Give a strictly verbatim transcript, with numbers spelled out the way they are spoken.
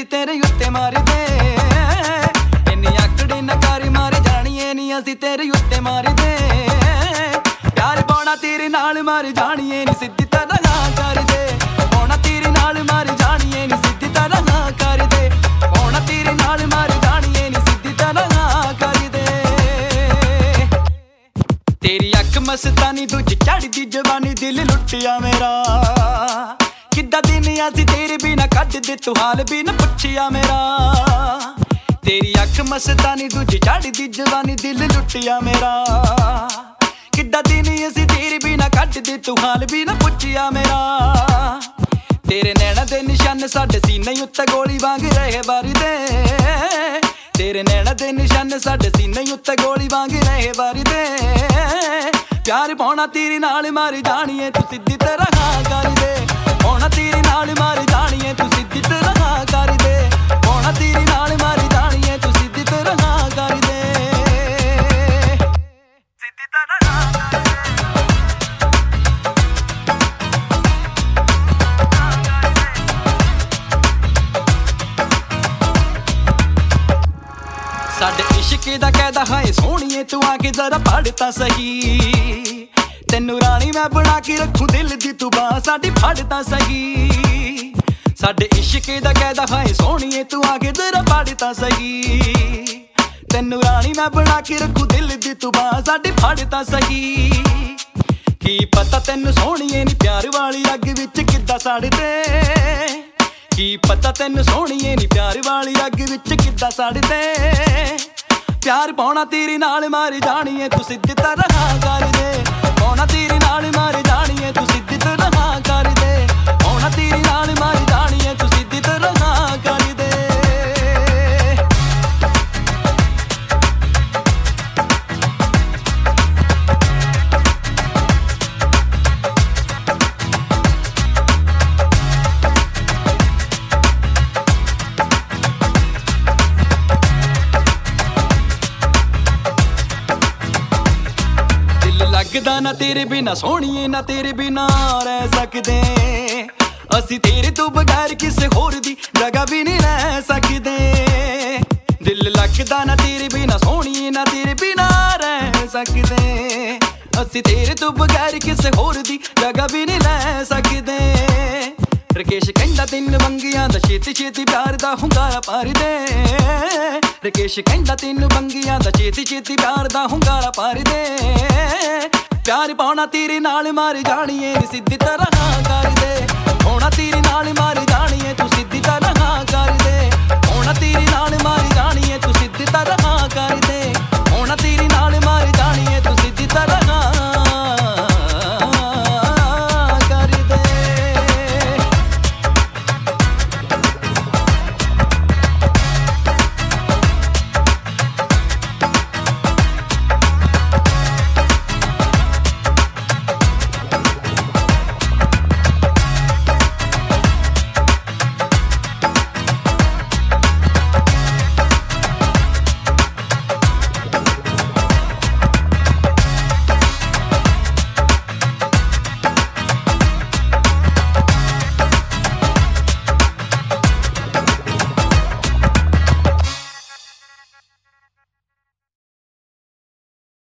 ਅਸੀਂ ਤੇਰੇ ਉੱਤੇ ਮਾਰਦੇ ਇੰਨੀ ਆਕੜੀ ਨਕਾਰੀ ਮਾਰ ਜਾਣੀਏ ਨੀ ਅਸੀਂ ਤੇਰੇ ਉੱਤੇ ਮਾਰਦੇ ਪਿਆਰ ਪਾਉਣਾ ਤੇਰੇ ਨਾਲ ਮਾਰ ਜਾਣੀਏ ਨੀ ਸਿੱਧੀ ਤਰ੍ਹਾਂ ਨਾ ਕਰਦੇ ਪਾਉਣਾ ਤੇਰੇ ਨਾਲ ਮਾਰ ਜਾਣੀਏ ਨੀ ਸਿੱਧੀ ਤਰ੍ਹਾਂ ਨਾ ਕਰਦੇ ਪਾਉਣਾ ਤੇਰੇ ਨਾਲ ਮਾਰ ਜਾਣੀਏ ਨੀ ਸਿੱਧੀ ਤਰ੍ਹਾਂ ਨਾ ਕਰਦੇ ਤੇਰੀ ਅੱਖ ਮਸਤਾਨੀ ਦੂਜੀ ਚੜਦੀ ਜਵਾਨੀ ਦਿਲ ਲੁੱਟਿਆ ਮੇਰਾ ਕਿੱਦਾਂ ਦਿਨ ਅਸੀਂ ਤੇਰੇ ਬਿਨਾ ਕੱਢਦੇ ਤੂੰ ਹਾਲ ਵੀ ਨਾ ਪੁੱਛਿਆ ਮੇਰਾ ਤੇਰੀ ਅੱਖ ਮਸਤਾਨੀ ਦੂਜੀ ਚੜਦੀ ਜਵਾਨੀ ਦਿਲ ਲੁੱਟਿਆ ਮੇਰਾ ਕਿੱਦਾਂ ਦਿਨ ਅਸੀਂ ਤੇਰੇ ਬਿਨਾ ਕੱਢਦੇ ਤੂੰ ਹਾਲ ਵੀ ਨਾ ਪੁੱਛਿਆ ਮੇਰਾ ਤੇਰੇ ਨੈਣਾ ਦੇ ਨਿਸ਼ਾਨ ਸਾਡੇ ਸੀਨੇ ਉੱਤੇ ਗੋਲੀ ਵਾਂਗ ਰਹੇ ਵਰਦੇ ਤੇਰੇ ਨੈਣਾ ਦੇ ਨਿਸ਼ਾਨ ਸਾਡੇ ਸੀਨੇ ਉੱਤੇ ਗੋਲੀ ਵਾਂਗ ਰਹੇ ਵਰਦੇ ਪਿਆਰ ਪਾਉਣਾ ਤੇਰੇ ਨਾਲ ਮਾਰ ਜਾਣੀਏ ਤੂੰ ਸਿੱਧੀ ਤਰ੍ਹਾਂ ਕਰਦੇ ਪਾਉਣਾ ਤੇਰੇ ਨਾਲ ਮਾਰ ਜਾਣੀਏ ਤੂੰ ਸਿੱਧੀ ਤਰ੍ਹਾਂ ਕਰਦੇ ਪਾਉਣਾ ਤੇਰੇ ਨਾਲ ਮਾਰ ਜਾਣੀਏ ਤੂੰ ਸਿੱਧੀ ਤਰ੍ਹਾਂ ਕਰਦੇ ਸਿੱਧੀ ਤਰ੍ਹਾਂ ਸਾਡੇ ਇਸ਼ਕ ਦਾ ਕਹਿਦਾ ਹਾਏ ਸੋਹਣੀਏ ਤੂੰ ਆ ਕੇ ਜ਼ਰਾ ਪੜ੍ਹ ਤਾਂ ਸਹੀ ਤੈਨੂੰ ਰਾਣੀ ਮੈਂ ਬਣਾ ਕੇ ਰੱਖੂ ਦਿਲ ਦੀ ਤੂੰ ਬਾਂਹ ਸਾਡੀ ਫੜ ਤਾਂ ਸਹੀ ਸਾਡੇ ਇਸ਼ਕ ਦਾ ਕਹਿਦਾ ਹਾਏ ਸੋਹਣੀਏ ਤੂੰ ਆ ਕੇ ਜ਼ਰਾ ਪੜ੍ਹ ਤਾਂ ਸਹੀ ਤੈਨੂੰ ਰਾਣੀ ਮੈਂ ਬਣਾ ਕੇ ਰੱਖੂ ਦਿਲ ਦੀ ਤੂੰ ਬਾਂਹ ਸਾਡੀ ਫੜ ਤਾਂ ਸਹੀ ਕੀ ਪਤਾ ਤੈਨੂੰ ਸੋਹਣੀਏ ਨੀ ਪਿਆਰ ਵਾਲੀ ਅੱਗ ਵਿੱਚ ਕਿੱਦਾਂ ਸੜਦੇ ਕੀ ਪਤਾ ਤੈਨੂੰ ਸੋਹਣੀਏ ਨੀ ਪਿਆਰ ਵਾਲੀ ਅੱਗ ਵਿੱਚ ਕਿੱਦਾਂ ਸੜਦੇ ਪਿਆਰ ਪਾਉਣਾ ਤੇਰੇ ਨਾਲ ਮਾਰ ਜਾਣੀਏ ਤੂੰ ਸਿੱਧੀ ਤਰ੍ਹਾਂ ਕਰਦੇ ਪਾਉਣਾ ਤੇਰੇ ਨਾਲ ਮਾਰ ਜਾਣੀਏ ਤੂੰ ਸਿੱਧੀ ਤਰ੍ਹਾਂ ਕਰਦੇ ਪਾਉਣਾ ਤੇਰੇ ਨਾਲ ਮਾਰ ਜਾਣੀਏ ਤੂੰ ਸਿੱਧੀ ਤਰ੍ਹਾਂ ਕਰਦੇ ਲੱਗਦਾ ਨਾ ਤੇਰੇ ਬਿਨਾ ਸੋਹਣੀਏ ਨਾ ਤੇਰੇ ਬਿਨਾ ਰਹਿ ਸਕਦੇ ਅਸੀਂ ਤੇਰੇ ਤੋਂ ਬਗੈਰ ਕਿਸੇ ਹੋਰ ਦੀ ਜਗ੍ਹਾ ਵੀ ਨਹੀਂ ਲੈ ਸਕਦੇ ਦਿਲ ਲੱਗਦਾ ਨਾ ਤੇਰੇ ਬਿਨਾ ਸੋਹਣੀਏ ਨਾ ਤੇਰੇ ਬਿਨਾ ਰਹਿ ਸਕਦੇ ਅਸੀਂ ਤੇਰੇ ਤੋਂ ਬਗੈਰ ਕਿਸੇ ਹੋਰ ਦੀ ਜਗ੍ਹਾ ਵੀ ਨਹੀਂ ਲੈ ਸਕਦੇ ਰਕੇਸ਼ ਕਹਿੰਦਾ ਤਿੰਨ ਵੰਗੀਆਂ ਦਾ ਛੇਤੀ ਛੇਤੀ ਪਿਆਰ ਦਾ ਹੁੰਗਾਰਾ ਭਰਦੇ ਰਕੇਸ਼ ਕਹਿੰਦਾ ਤਿੰਨ ਵੰਗੀਆਂ ਦਾ ਛੇਤੀ ਛੇਤੀ ਪਿਆਰ ਦਾ ਹੁੰਗਾਰਾ ਭਰਦੇ ਪਿਆਰ ਪਾਉਣਾ ਤੇਰੇ ਨਾਲ ਮਾਰ ਜਾਣੀਏ ਨੀ ਸਿੱਧੀ ਤਰ੍ਹਾਂ ਕਰਦੇ ਪਾਉਣਾ ਤੇਰੇ ਨਾਲ ਮਾਰ ਜਾਣੀਏ